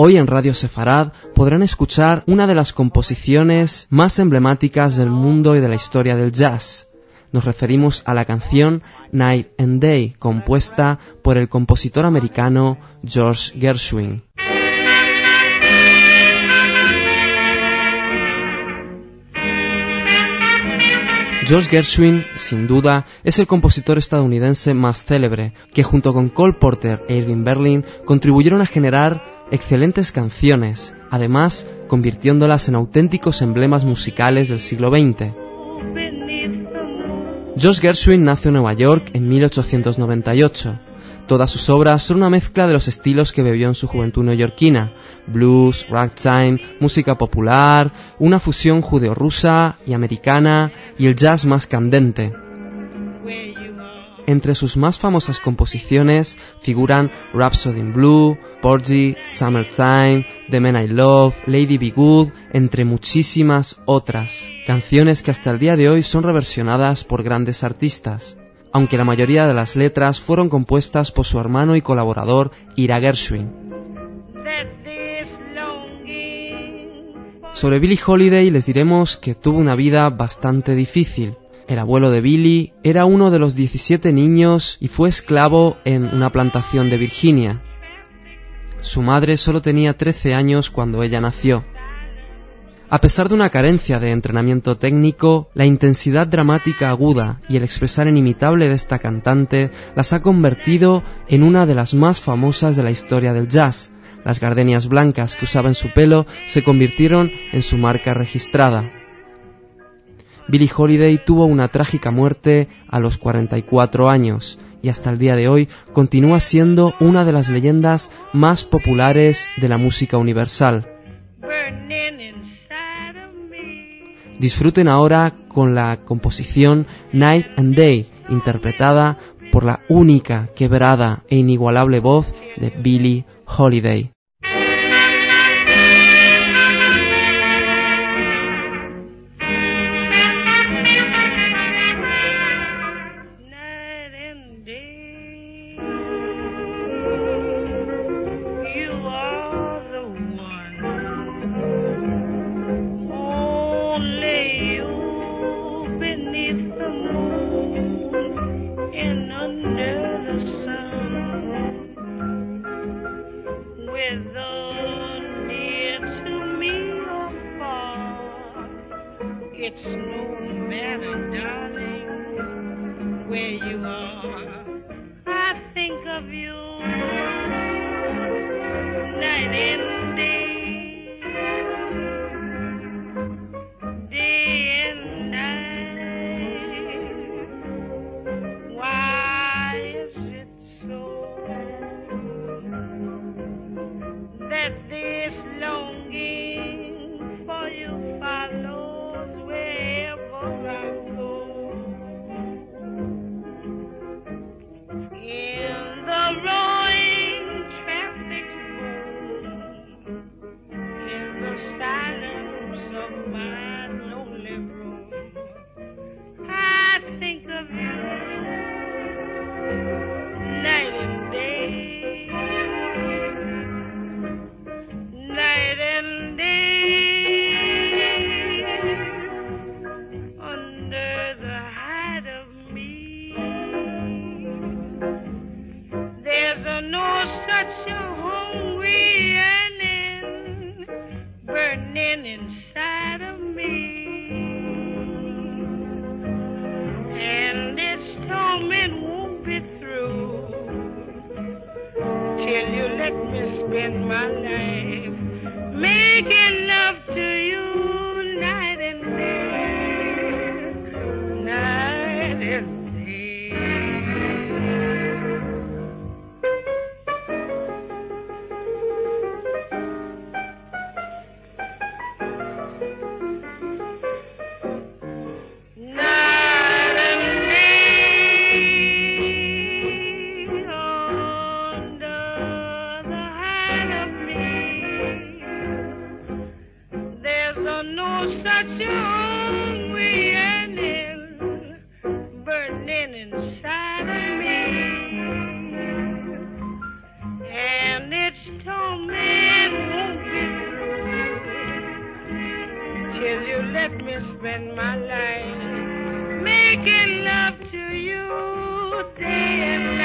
Hoy en Radio Sefarad podrán escuchar una de las composiciones más emblemáticas del mundo y de la historia del jazz. Nos referimos a la canción Night and Day, compuesta por el compositor americano George Gershwin. George Gershwin, sin duda, es el compositor estadounidense más célebre, que junto con Cole Porter e Irving Berlin contribuyeron a generar excelentes canciones, además convirtiéndolas en auténticos emblemas musicales del siglo XX. George Gershwin nació en Nueva York en 1898. Todas sus obras son una mezcla de los estilos que bebió en su juventud neoyorquina: blues, ragtime, música popular, una fusión judeo-rusa y americana y el jazz más candente. Entre sus más famosas composiciones figuran Rhapsody in Blue, Porgy, Summertime, The Man I Love, Lady Be Good, entre muchísimas otras, canciones que hasta el día de hoy son reversionadas por grandes artistas, aunque la mayoría de las letras fueron compuestas por su hermano y colaborador Ira Gershwin. Sobre Billie Holiday les diremos que tuvo una vida bastante difícil. El abuelo de Billie era uno de los 17 niños y fue esclavo en una plantación de Virginia. Su madre solo tenía 13 años cuando ella nació. A pesar de una carencia de entrenamiento técnico, la intensidad dramática aguda y el expresar inimitable de esta cantante las ha convertido en una de las más famosas de la historia del jazz. Las gardenias blancas que usaba en su pelo se convirtieron en su marca registrada. Billie Holiday tuvo una trágica muerte a los 44 años y hasta el día de hoy continúa siendo una de las leyendas más populares de la música universal. Disfruten ahora con la composición Night and Day, interpretada por la única, quebrada e inigualable voz de Billie Holiday. And it's torment. spend my life making love to you day and night.